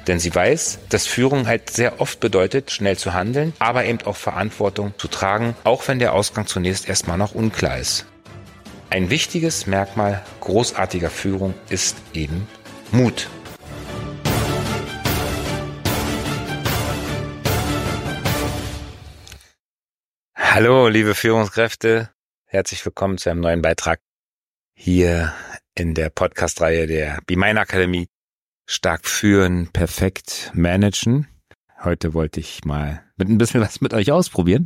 Denn sie weiß, dass Führung halt sehr oft bedeutet, schnell zu handeln, aber eben auch Verantwortung zu tragen, auch wenn der Ausgang zunächst erstmal noch unklar ist. Ein wichtiges Merkmal großartiger Führung ist eben Mut. Hallo, liebe Führungskräfte. Herzlich willkommen zu einem neuen Beitrag hier in der Podcast-Reihe der Be Mine Akademie. Stark führen, perfekt managen. Heute wollte ich mal mit ein bisschen was mit euch ausprobieren.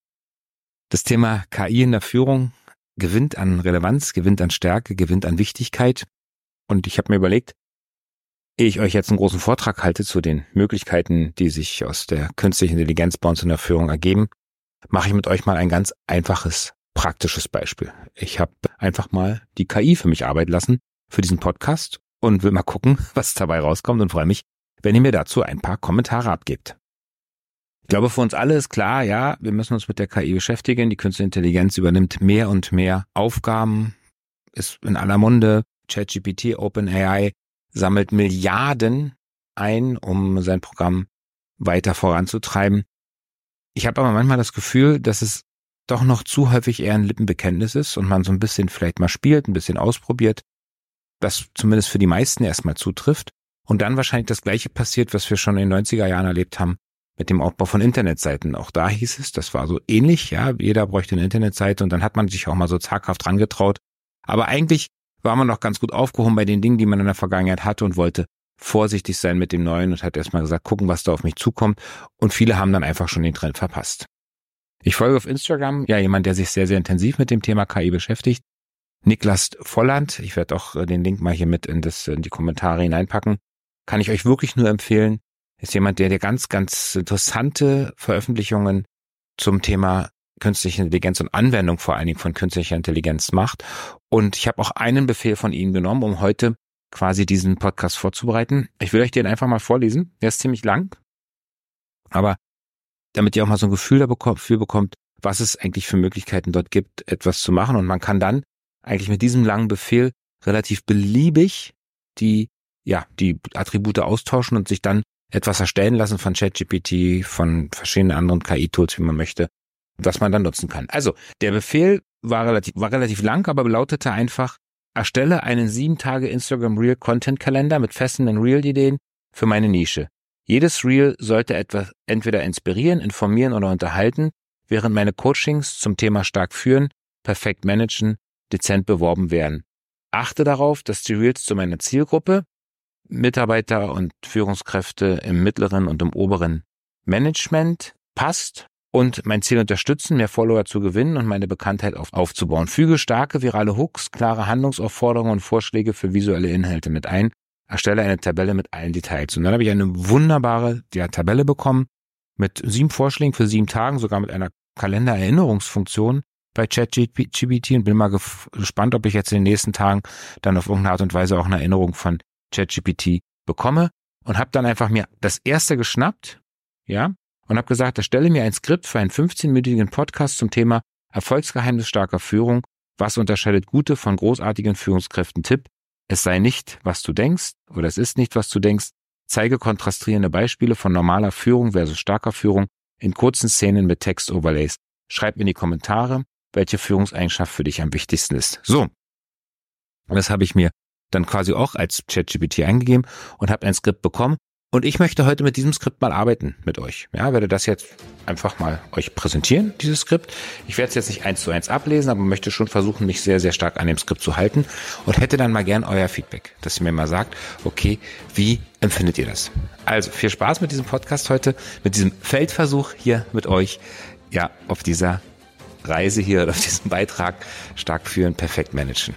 Das Thema KI in der Führung gewinnt an Relevanz, gewinnt an Stärke, gewinnt an Wichtigkeit. Und ich habe mir überlegt, ehe ich euch jetzt einen großen Vortrag halte zu den Möglichkeiten, die sich aus der künstlichen Intelligenz bei uns in der Führung ergeben, mache ich mit euch mal ein ganz einfaches, praktisches Beispiel. Ich habe einfach mal die KI für mich arbeiten lassen für diesen Podcast und will mal gucken, was dabei rauskommt und freue mich, wenn ihr mir dazu ein paar Kommentare abgebt. Ich glaube, für uns alle ist klar, ja, wir müssen uns mit der KI beschäftigen. Die künstliche Intelligenz übernimmt mehr und mehr Aufgaben, ist in aller Munde. ChatGPT, OpenAI sammelt Milliarden ein, um sein Programm weiter voranzutreiben. Ich habe aber manchmal das Gefühl, dass es doch noch zu häufig eher ein Lippenbekenntnis ist und man so ein bisschen vielleicht mal spielt, ein bisschen ausprobiert, das zumindest für die meisten erstmal zutrifft und dann wahrscheinlich das Gleiche passiert, was wir schon in den 90er Jahren erlebt haben mit dem Aufbau von Internetseiten. Auch da hieß es, das war so ähnlich, ja, jeder bräuchte eine Internetseite und dann hat man sich auch mal so zaghaft dran getraut. Aber eigentlich war man noch ganz gut aufgehoben bei den Dingen, die man in der Vergangenheit hatte und wollte vorsichtig sein mit dem Neuen und hat erstmal gesagt, gucken, was da auf mich zukommt. Und viele haben dann einfach schon den Trend verpasst. Ich folge auf Instagram, ja, jemand, der sich sehr, sehr intensiv mit dem Thema KI beschäftigt. Niklas Volland, ich werde auch den Link mal hier mit in die Kommentare hineinpacken. Kann ich euch wirklich nur empfehlen. Ist jemand, der ganz, ganz interessante Veröffentlichungen zum Thema künstliche Intelligenz und Anwendung vor allen Dingen von künstlicher Intelligenz macht. Und ich habe auch einen Befehl von ihm genommen, um heute quasi diesen Podcast vorzubereiten. Ich will euch den einfach mal vorlesen. Der ist ziemlich lang, aber damit ihr auch mal so ein Gefühl dafür bekommt, was es eigentlich für Möglichkeiten dort gibt, etwas zu machen. Und man kann dann eigentlich mit diesem langen Befehl relativ beliebig die Attribute austauschen und sich dann etwas erstellen lassen von ChatGPT, von verschiedenen anderen KI-Tools, wie man möchte, was man dann nutzen kann. Also, der Befehl war relativ lang, aber lautete einfach: Erstelle einen 7-Tage Instagram Reel Content Kalender mit festen Reel-Ideen für meine Nische. Jedes Reel sollte entweder inspirieren, informieren oder unterhalten, während meine Coachings zum Thema stark führen, perfekt managen, dezent beworben werden. Achte darauf, dass die Reels zu meiner Zielgruppe, Mitarbeiter und Führungskräfte im mittleren und im oberen Management passt und mein Ziel unterstützen, mehr Follower zu gewinnen und meine Bekanntheit aufzubauen. Füge starke virale Hooks, klare Handlungsaufforderungen und Vorschläge für visuelle Inhalte mit ein. Erstelle eine Tabelle mit allen Details. Und dann habe ich eine wunderbare Tabelle bekommen mit 7 Vorschlägen für 7 Tagen, sogar mit einer Kalendererinnerungsfunktion bei ChatGPT und bin mal gespannt, ob ich jetzt in den nächsten Tagen dann auf irgendeine Art und Weise auch eine Erinnerung von ChatGPT bekomme und habe dann einfach mir das erste geschnappt, ja, und habe gesagt, erstelle mir ein Skript für einen 15-minütigen Podcast zum Thema Erfolgsgeheimnis starker Führung. Was unterscheidet gute von großartigen Führungskräften? Tipp: Es sei nicht, was du denkst, oder es ist nicht, was du denkst. Zeige kontrastierende Beispiele von normaler Führung versus starker Führung in kurzen Szenen mit Text-Overlays. Schreib in die Kommentare, welche Führungseigenschaft für dich am wichtigsten ist. So, das habe ich mir dann quasi auch als ChatGPT eingegeben und habe ein Skript bekommen. Und ich möchte heute mit diesem Skript mal arbeiten mit euch. Ja, werde das jetzt einfach mal euch präsentieren, dieses Skript. Ich werde es jetzt nicht 1:1 ablesen, aber möchte schon versuchen, mich sehr, sehr stark an dem Skript zu halten und hätte dann mal gern euer Feedback, dass ihr mir mal sagt, okay, wie empfindet ihr das? Also viel Spaß mit diesem Podcast heute, mit diesem Feldversuch hier mit euch, ja, auf dieser Reise hier oder auf diesem Beitrag stark führen, perfekt managen.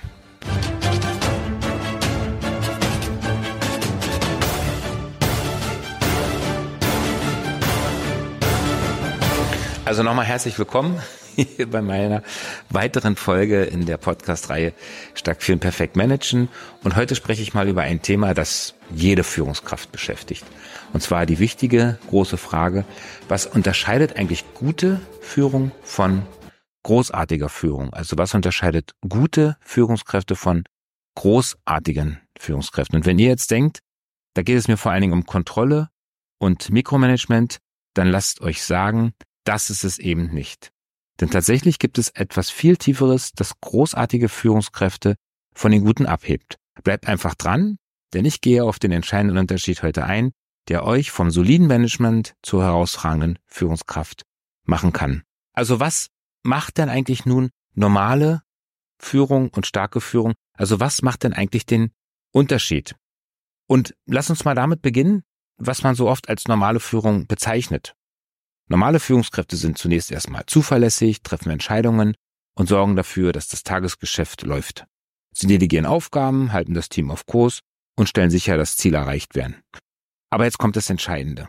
Also nochmal herzlich willkommen hier bei meiner weiteren Folge in der Podcast-Reihe Stark führen, perfekt managen. Und heute spreche ich mal über ein Thema, das jede Führungskraft beschäftigt. Und zwar die wichtige, große Frage: Was unterscheidet eigentlich gute Führung von großartiger Führung? Also was unterscheidet gute Führungskräfte von großartigen Führungskräften? Und wenn ihr jetzt denkt, da geht es mir vor allen Dingen um Kontrolle und Mikromanagement, dann lasst euch sagen, das ist es eben nicht. Denn tatsächlich gibt es etwas viel Tieferes, das großartige Führungskräfte von den Guten abhebt. Bleibt einfach dran, denn ich gehe auf den entscheidenden Unterschied heute ein, der euch vom soliden Management zur herausragenden Führungskraft machen kann. Also was macht denn eigentlich nun normale Führung und starke Führung? Also was macht denn eigentlich den Unterschied? Und lass uns mal damit beginnen, was man so oft als normale Führung bezeichnet. Normale Führungskräfte sind zunächst erstmal zuverlässig, treffen Entscheidungen und sorgen dafür, dass das Tagesgeschäft läuft. Sie delegieren Aufgaben, halten das Team auf Kurs und stellen sicher, dass Ziele erreicht werden. Aber jetzt kommt das Entscheidende.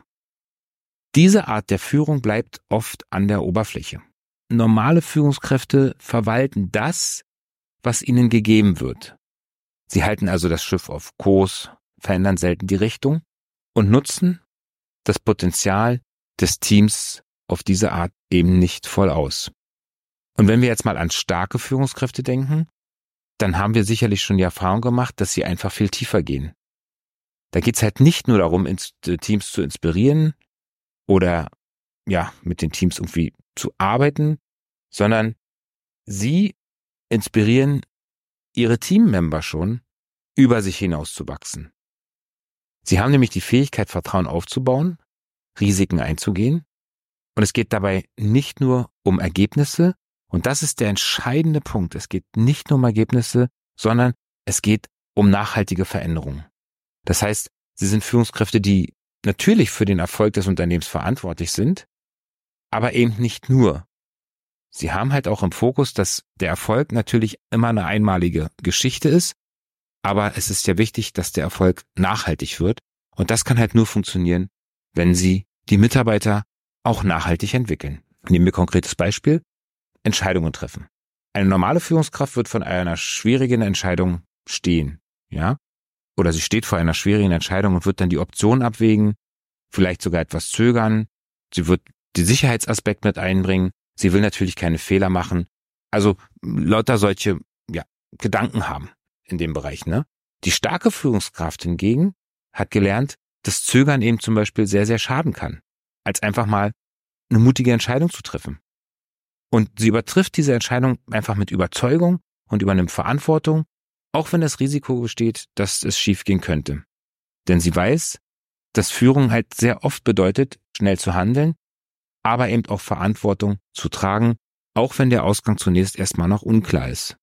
Diese Art der Führung bleibt oft an der Oberfläche. Normale Führungskräfte verwalten das, was ihnen gegeben wird. Sie halten also das Schiff auf Kurs, verändern selten die Richtung und nutzen das Potenzial des Teams auf diese Art eben nicht voll aus. Und wenn wir jetzt mal an starke Führungskräfte denken, dann haben wir sicherlich schon die Erfahrung gemacht, dass sie einfach viel tiefer gehen. Da geht es halt nicht nur darum, Teams zu inspirieren oder mit den Teams irgendwie zu arbeiten, sondern sie inspirieren ihre Teammember schon, über sich hinaus zu wachsen. Sie haben nämlich die Fähigkeit, Vertrauen aufzubauen, Risiken einzugehen. Und es geht dabei nicht nur um Ergebnisse. Und das ist der entscheidende Punkt. Es geht nicht nur um Ergebnisse, sondern es geht um nachhaltige Veränderungen. Das heißt, sie sind Führungskräfte, die natürlich für den Erfolg des Unternehmens verantwortlich sind, aber eben nicht nur. Sie haben halt auch im Fokus, dass der Erfolg natürlich immer eine einmalige Geschichte ist, aber es ist ja wichtig, dass der Erfolg nachhaltig wird. Und das kann halt nur funktionieren, wenn Sie die Mitarbeiter auch nachhaltig entwickeln. Nehmen wir ein konkretes Beispiel: Entscheidungen treffen. Eine normale Führungskraft wird von einer schwierigen Entscheidung stehen, ja? Oder sie steht vor einer schwierigen Entscheidung und wird dann die Option abwägen, vielleicht sogar etwas zögern. Sie wird den Sicherheitsaspekt mit einbringen. Sie will natürlich keine Fehler machen. Also lauter solche Gedanken haben in dem Bereich, ne? Die starke Führungskraft hingegen hat gelernt, dass Zögern eben zum Beispiel sehr, sehr schaden kann, als einfach mal eine mutige Entscheidung zu treffen. Und sie übertrifft diese Entscheidung einfach mit Überzeugung und übernimmt Verantwortung, auch wenn das Risiko besteht, dass es schiefgehen könnte. Denn sie weiß, dass Führung halt sehr oft bedeutet, schnell zu handeln, aber eben auch Verantwortung zu tragen, auch wenn der Ausgang zunächst erstmal noch unklar ist.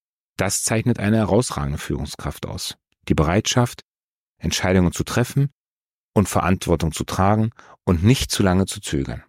Das zeichnet eine herausragende Führungskraft aus. Die Bereitschaft, Entscheidungen zu treffen und Verantwortung zu tragen und nicht zu lange zu zögern.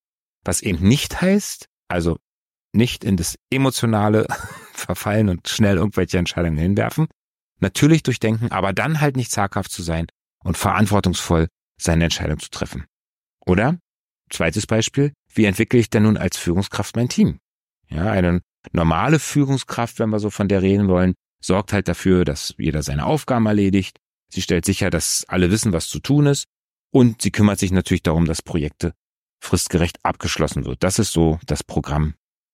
Was eben nicht heißt, also nicht in das emotionale Verfallen und schnell irgendwelche Entscheidungen hinwerfen, natürlich durchdenken, aber dann halt nicht zaghaft zu sein und verantwortungsvoll seine Entscheidung zu treffen. Oder, zweites Beispiel, wie entwickle ich denn nun als Führungskraft mein Team? Ja, eine normale Führungskraft, wenn wir so von der reden wollen, sorgt halt dafür, dass jeder seine Aufgaben erledigt. Sie stellt sicher, dass alle wissen, was zu tun ist. Und sie kümmert sich natürlich darum, dass Projekte fristgerecht abgeschlossen wird. Das ist so das Programm,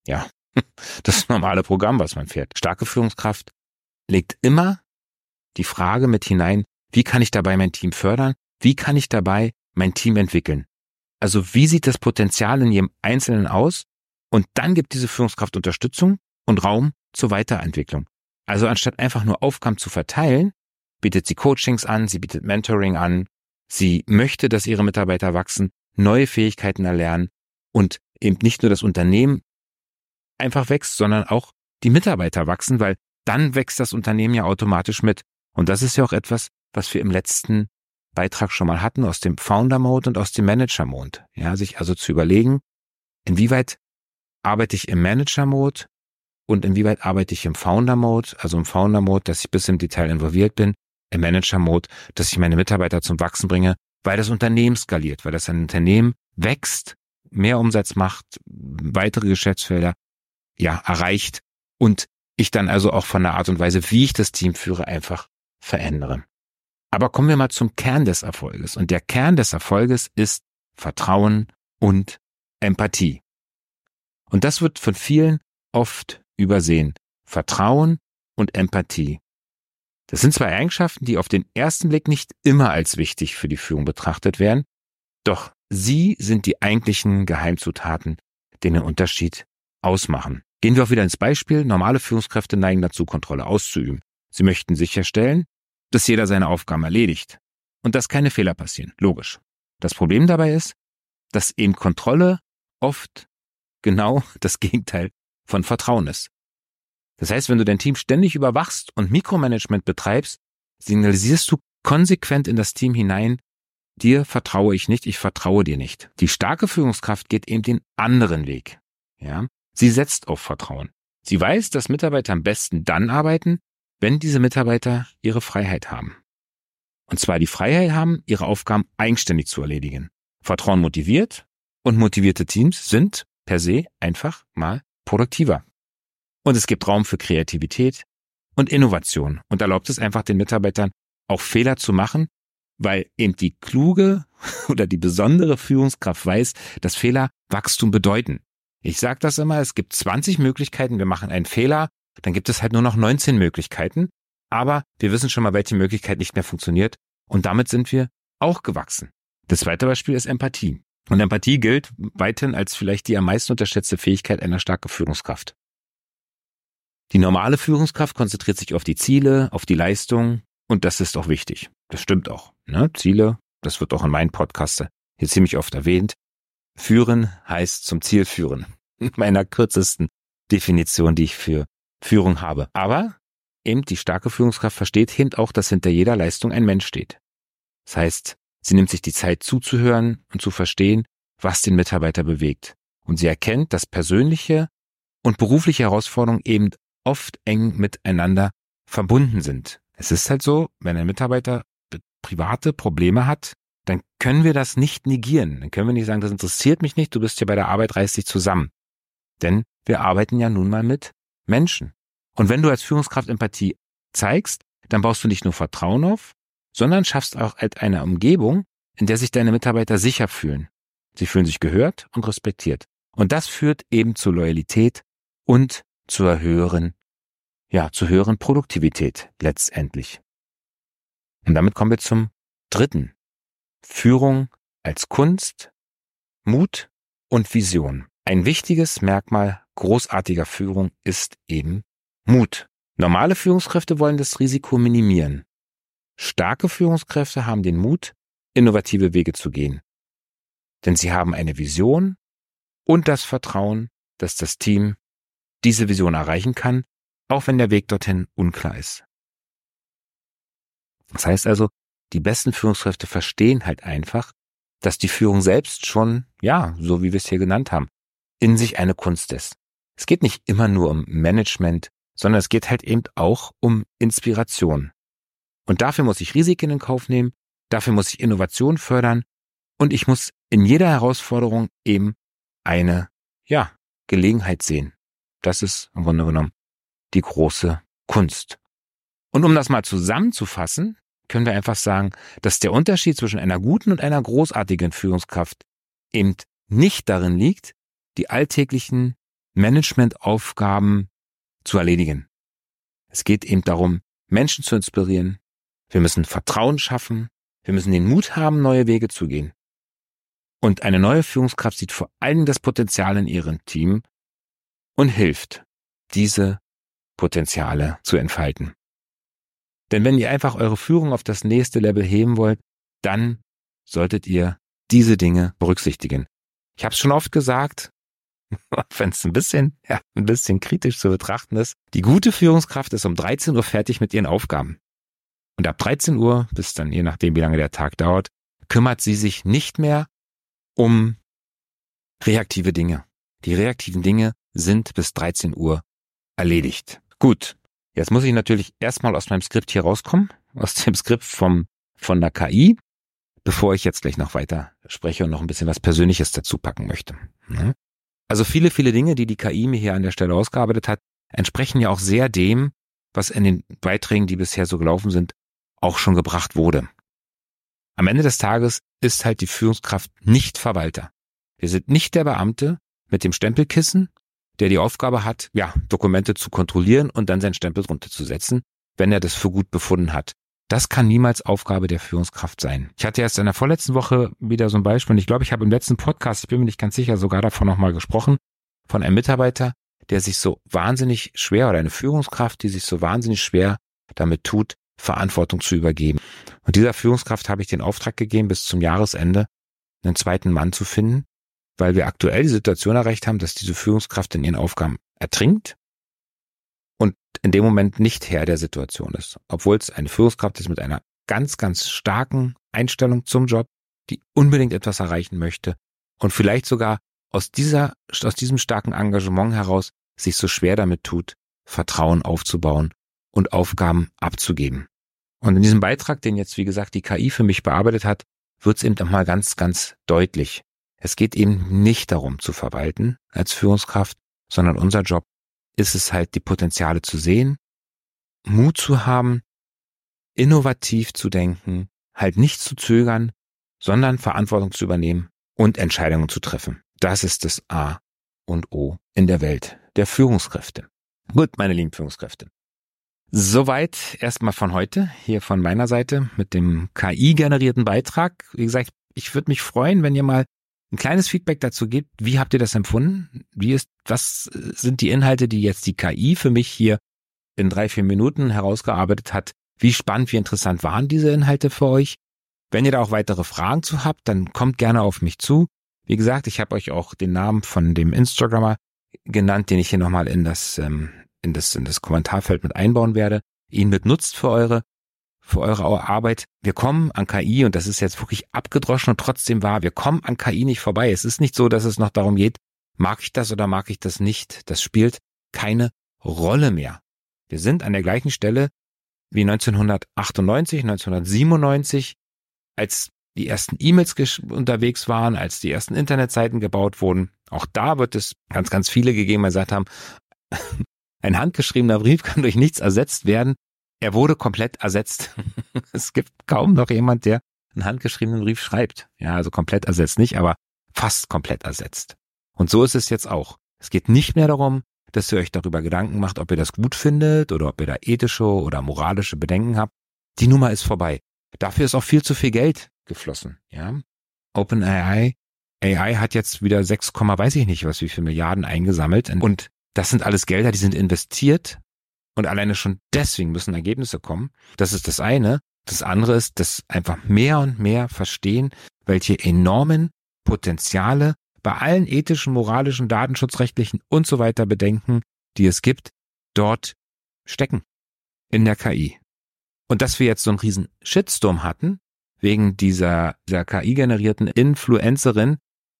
das normale Programm, was man fährt. Starke Führungskraft legt immer die Frage mit hinein, wie kann ich dabei mein Team fördern? Wie kann ich dabei mein Team entwickeln? Also wie sieht das Potenzial in jedem Einzelnen aus? Und dann gibt diese Führungskraft Unterstützung und Raum zur Weiterentwicklung. Also anstatt einfach nur Aufgaben zu verteilen, bietet sie Coachings an, sie bietet Mentoring an, sie möchte, dass ihre Mitarbeiter wachsen, neue Fähigkeiten erlernen und eben nicht nur das Unternehmen einfach wächst, sondern auch die Mitarbeiter wachsen, weil dann wächst das Unternehmen ja automatisch mit. Und das ist ja auch etwas, was wir im letzten Beitrag schon mal hatten aus dem Founder-Mode und aus dem Manager-Mode. Ja, sich also zu überlegen, inwieweit arbeite ich im Manager-Mode und inwieweit arbeite ich im Founder-Mode, also im Founder-Mode, dass ich bis im Detail involviert bin, im Manager-Mode, dass ich meine Mitarbeiter zum Wachsen bringe, weil das Unternehmen skaliert, weil das ein Unternehmen wächst, mehr Umsatz macht, weitere Geschäftsfelder erreicht und ich dann also auch von der Art und Weise, wie ich das Team führe, einfach verändere. Aber kommen wir mal zum Kern des Erfolges. Und der Kern des Erfolges ist Vertrauen und Empathie. Und das wird von vielen oft übersehen. Vertrauen und Empathie. Das sind zwei Eigenschaften, die auf den ersten Blick nicht immer als wichtig für die Führung betrachtet werden. Doch sie sind die eigentlichen Geheimzutaten, die den Unterschied ausmachen. Gehen wir auch wieder ins Beispiel. Normale Führungskräfte neigen dazu, Kontrolle auszuüben. Sie möchten sicherstellen, dass jeder seine Aufgaben erledigt und dass keine Fehler passieren. Logisch. Das Problem dabei ist, dass eben Kontrolle oft genau das Gegenteil von Vertrauen ist. Das heißt, wenn du dein Team ständig überwachst und Mikromanagement betreibst, signalisierst du konsequent in das Team hinein, dir vertraue ich nicht, ich vertraue dir nicht. Die starke Führungskraft geht eben den anderen Weg. Ja? Sie setzt auf Vertrauen. Sie weiß, dass Mitarbeiter am besten dann arbeiten, wenn diese Mitarbeiter ihre Freiheit haben. Und zwar die Freiheit haben, ihre Aufgaben eigenständig zu erledigen. Vertrauen motiviert und motivierte Teams sind per se einfach mal produktiver. Und es gibt Raum für Kreativität und Innovation und erlaubt es einfach den Mitarbeitern auch Fehler zu machen, weil eben die kluge oder die besondere Führungskraft weiß, dass Fehler Wachstum bedeuten. Ich sage das immer, es gibt 20 Möglichkeiten, wir machen einen Fehler, dann gibt es halt nur noch 19 Möglichkeiten, aber wir wissen schon mal, welche Möglichkeit nicht mehr funktioniert und damit sind wir auch gewachsen. Das zweite Beispiel ist Empathie. Und Empathie gilt weithin als vielleicht die am meisten unterschätzte Fähigkeit einer starken Führungskraft. Die normale Führungskraft konzentriert sich auf die Ziele, auf die Leistung und das ist auch wichtig. Das stimmt auch. Ne? Ziele, das wird auch in meinen Podcasts hier ziemlich oft erwähnt. Führen heißt zum Ziel führen. In meiner kürzesten Definition, die ich für Führung habe. Aber eben die starke Führungskraft versteht eben auch, dass hinter jeder Leistung ein Mensch steht. Das heißt, sie nimmt sich die Zeit zuzuhören und zu verstehen, was den Mitarbeiter bewegt. Und sie erkennt, dass persönliche und berufliche Herausforderungen eben oft eng miteinander verbunden sind. Es ist halt so, wenn ein Mitarbeiter private Probleme hat, dann können wir das nicht negieren. Dann können wir nicht sagen, das interessiert mich nicht, du bist hier bei der Arbeit, reiß dich zusammen. Denn wir arbeiten ja nun mal mit Menschen. Und wenn du als Führungskraft Empathie zeigst, dann baust du nicht nur Vertrauen auf, sondern schaffst auch halt eine Umgebung, in der sich deine Mitarbeiter sicher fühlen. Sie fühlen sich gehört und respektiert. Und das führt eben zu Loyalität und zur höheren Produktivität letztendlich. Und damit kommen wir zum dritten. Führung als Kunst, Mut und Vision. Ein wichtiges Merkmal großartiger Führung ist eben Mut. Normale Führungskräfte wollen das Risiko minimieren. Starke Führungskräfte haben den Mut, innovative Wege zu gehen. Denn sie haben eine Vision und das Vertrauen, dass das Team diese Vision erreichen kann, auch wenn der Weg dorthin unklar ist. Das heißt also, die besten Führungskräfte verstehen halt einfach, dass die Führung selbst schon, so wie wir es hier genannt haben, in sich eine Kunst ist. Es geht nicht immer nur um Management, sondern es geht halt eben auch um Inspiration. Und dafür muss ich Risiken in Kauf nehmen, dafür muss ich Innovation fördern und ich muss in jeder Herausforderung eben eine, Gelegenheit sehen. Das ist im Grunde genommen die große Kunst. Und um das mal zusammenzufassen, können wir einfach sagen, dass der Unterschied zwischen einer guten und einer großartigen Führungskraft eben nicht darin liegt, die alltäglichen Managementaufgaben zu erledigen. Es geht eben darum, Menschen zu inspirieren. Wir müssen Vertrauen schaffen. Wir müssen den Mut haben, neue Wege zu gehen. Und eine neue Führungskraft sieht vor allem das Potenzial in ihrem Team und hilft, diese Potenziale zu entfalten. Denn wenn ihr einfach eure Führung auf das nächste Level heben wollt, dann solltet ihr diese Dinge berücksichtigen. Ich habe es schon oft gesagt, wenn es ein bisschen kritisch zu betrachten ist, die gute Führungskraft ist um 13 Uhr fertig mit ihren Aufgaben. Und ab 13 Uhr, bis dann je nachdem, wie lange der Tag dauert, kümmert sie sich nicht mehr um reaktive Dinge. Die reaktiven Dinge sind bis 13 Uhr erledigt. Gut, jetzt muss ich natürlich erstmal aus meinem Skript hier rauskommen, aus dem Skript von der KI, bevor ich jetzt gleich noch weiter spreche und noch ein bisschen was Persönliches dazu packen möchte. Also viele Dinge, die KI mir hier an der Stelle ausgearbeitet hat, entsprechen ja auch sehr dem, was in den Beiträgen, die bisher so gelaufen sind, auch schon gebracht wurde. Am Ende des Tages ist halt die Führungskraft nicht Verwalter. Wir sind nicht der Beamte mit dem Stempelkissen, der die Aufgabe hat, Dokumente zu kontrollieren und dann seinen Stempel drunter zu setzen, wenn er das für gut befunden hat. Das kann niemals Aufgabe der Führungskraft sein. Ich hatte erst in der vorletzten Woche wieder so ein Beispiel, und ich glaube, ich habe im letzten Podcast, ich bin mir nicht ganz sicher, sogar davon nochmal gesprochen, von einem Mitarbeiter, der sich so wahnsinnig schwer, oder eine Führungskraft, die sich so wahnsinnig schwer damit tut, Verantwortung zu übergeben. Und dieser Führungskraft habe ich den Auftrag gegeben, bis zum Jahresende einen zweiten Mann zu finden, weil wir aktuell die Situation erreicht haben, dass diese Führungskraft in ihren Aufgaben ertrinkt und in dem Moment nicht Herr der Situation ist. Obwohl es eine Führungskraft ist mit einer ganz, ganz starken Einstellung zum Job, die unbedingt etwas erreichen möchte und vielleicht sogar aus diesem starken Engagement heraus sich so schwer damit tut, Vertrauen aufzubauen und Aufgaben abzugeben. Und in diesem Beitrag, den jetzt, wie gesagt, die KI für mich bearbeitet hat, wird es eben nochmal ganz, ganz deutlich. Es geht eben nicht darum zu verwalten als Führungskraft, sondern unser Job ist es halt, die Potenziale zu sehen, Mut zu haben, innovativ zu denken, halt nicht zu zögern, sondern Verantwortung zu übernehmen und Entscheidungen zu treffen. Das ist das A und O in der Welt der Führungskräfte. Gut, meine lieben Führungskräfte. Soweit erstmal von heute, hier von meiner Seite mit dem KI-generierten Beitrag. Wie gesagt, ich würde mich freuen, wenn ihr mal ein kleines Feedback dazu gebt. Wie habt ihr das empfunden? Was sind die Inhalte, die jetzt die KI für mich hier in 3-4 Minuten herausgearbeitet hat? Wie spannend, wie interessant waren diese Inhalte für euch? Wenn ihr da auch weitere Fragen zu habt, dann kommt gerne auf mich zu. Wie gesagt, ich habe euch auch den Namen von dem Instagrammer genannt, den ich hier nochmal in das Kommentarfeld mit einbauen werde. Ihn benutzt für eure Arbeit. Wir kommen an KI, und das ist jetzt wirklich abgedroschen und trotzdem wahr, wir kommen an KI nicht vorbei. Es ist nicht so, dass es noch darum geht, mag ich das oder mag ich das nicht. Das spielt keine Rolle mehr. Wir sind an der gleichen Stelle wie 1998, 1997, als die ersten E-Mails unterwegs waren, als die ersten Internetseiten gebaut wurden. Auch da wird es ganz, ganz viele gegeben, die gesagt haben, ein handgeschriebener Brief kann durch nichts ersetzt werden. Er wurde komplett ersetzt. Es gibt kaum noch jemand, der einen handgeschriebenen Brief schreibt. Ja, also komplett ersetzt nicht, aber fast komplett ersetzt. Und so ist es jetzt auch. Es geht nicht mehr darum, dass ihr euch darüber Gedanken macht, ob ihr das gut findet oder ob ihr da ethische oder moralische Bedenken habt. Die Nummer ist vorbei. Dafür ist auch viel zu viel Geld geflossen. Ja, OpenAI hat jetzt wieder 6, weiß ich nicht was, wie viele Milliarden eingesammelt. Und das sind alles Gelder, die sind investiert. Und alleine schon deswegen müssen Ergebnisse kommen. Das ist das eine. Das andere ist, dass einfach mehr und mehr verstehen, welche enormen Potenziale bei allen ethischen, moralischen, datenschutzrechtlichen und so weiter Bedenken, die es gibt, dort stecken in der KI. Und dass wir jetzt so einen riesen Shitstorm hatten, wegen dieser KI-generierten Influencerin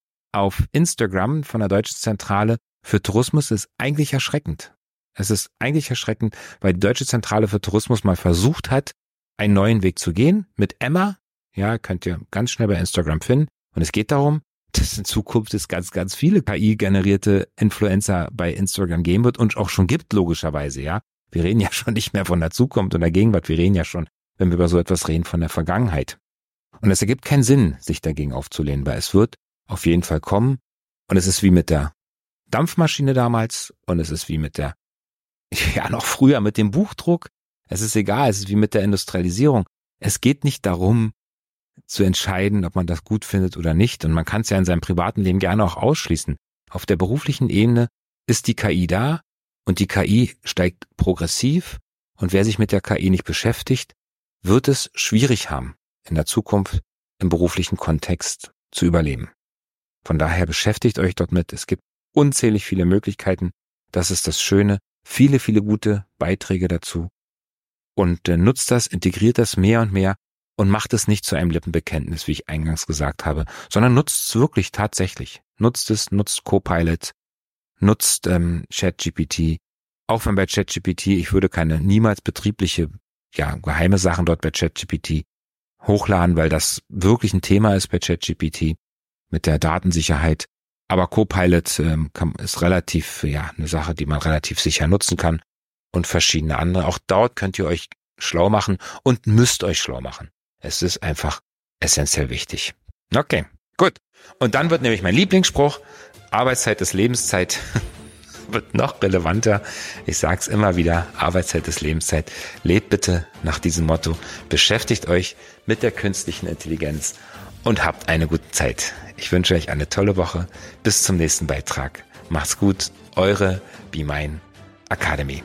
auf Instagram von der Deutschen Zentrale für Tourismus, ist eigentlich erschreckend. Es ist eigentlich erschreckend, weil die Deutsche Zentrale für Tourismus mal versucht hat, einen neuen Weg zu gehen mit Emma. Ja, könnt ihr ganz schnell bei Instagram finden. Und es geht darum, dass in Zukunft es ganz, ganz viele KI-generierte Influencer bei Instagram geben wird und auch schon gibt, logischerweise, ja. Wir reden ja schon nicht mehr von der Zukunft und der Gegenwart. Wir reden ja schon, wenn wir über so etwas reden, von der Vergangenheit. Und es ergibt keinen Sinn, sich dagegen aufzulehnen, weil es wird auf jeden Fall kommen. Und es ist wie mit der Dampfmaschine damals und es ist wie mit der, ja, noch früher mit dem Buchdruck. Es ist egal, es ist wie mit der Industrialisierung. Es geht nicht darum, zu entscheiden, ob man das gut findet oder nicht. Und man kann es ja in seinem privaten Leben gerne auch ausschließen. Auf der beruflichen Ebene ist die KI da und die KI steigt progressiv. Und wer sich mit der KI nicht beschäftigt, wird es schwierig haben, in der Zukunft im beruflichen Kontext zu überleben. Von daher beschäftigt euch dort mit. Es gibt unzählig viele Möglichkeiten. Das ist das Schöne. Viele, viele gute Beiträge dazu. Und nutzt das, integriert das mehr und mehr und macht es nicht zu einem Lippenbekenntnis, wie ich eingangs gesagt habe, sondern nutzt es wirklich tatsächlich. Nutzt es, nutzt Copilot, nutzt ChatGPT. Auch wenn bei ChatGPT, ich würde niemals betriebliche, geheime Sachen dort bei ChatGPT hochladen, weil das wirklich ein Thema ist bei ChatGPT mit der Datensicherheit. Aber Copilot ist relativ, eine Sache, die man relativ sicher nutzen kann und verschiedene andere. Auch dort könnt ihr euch schlau machen und müsst euch schlau machen. Es ist einfach essentiell wichtig. Okay, gut. Und dann wird nämlich mein Lieblingsspruch, Arbeitszeit ist Lebenszeit. wird noch relevanter. Ich sag's immer wieder, Arbeitszeit ist Lebenszeit. Lebt bitte nach diesem Motto. Beschäftigt euch mit der künstlichen Intelligenz und habt eine gute Zeit. Ich wünsche euch eine tolle Woche. Bis zum nächsten Beitrag. Macht's gut. Eure Be Mine Academy.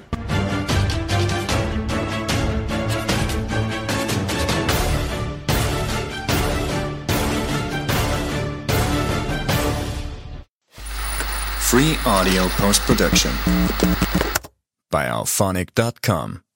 Free audio post-production by alphonic.com.